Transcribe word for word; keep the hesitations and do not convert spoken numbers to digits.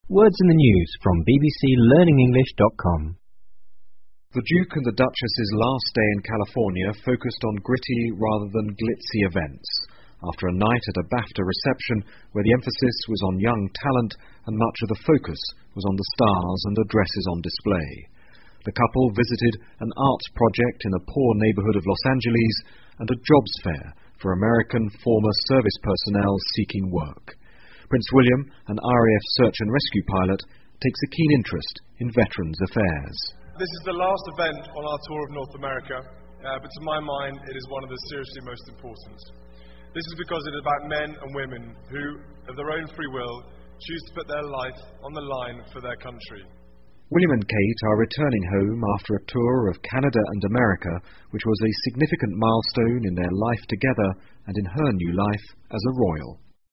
Words in the news from b b c learning english dot com. The Duke and the Duchess's last day in California focused on gritty rather than glitzy events, after a night at a BAFTA reception where the emphasis was on young talent and much of the focus was on the stars and the dresses on display. The couple visited an arts project in a poor neighborhood of Los Angeles and a jobs fair for American former service personnel seeking work. Prince William, an R A F search and rescue pilot, takes a keen interest in veterans' affairs. This is the last event on our tour of North America, uh, but to my mind it is one of the seriously most important. This is because it is about men and women who, of their own free will, choose to put their life on the line for their country. William and Kate are returning home after a tour of Canada and America, which was a significant milestone in their life together and in her new life as a royal.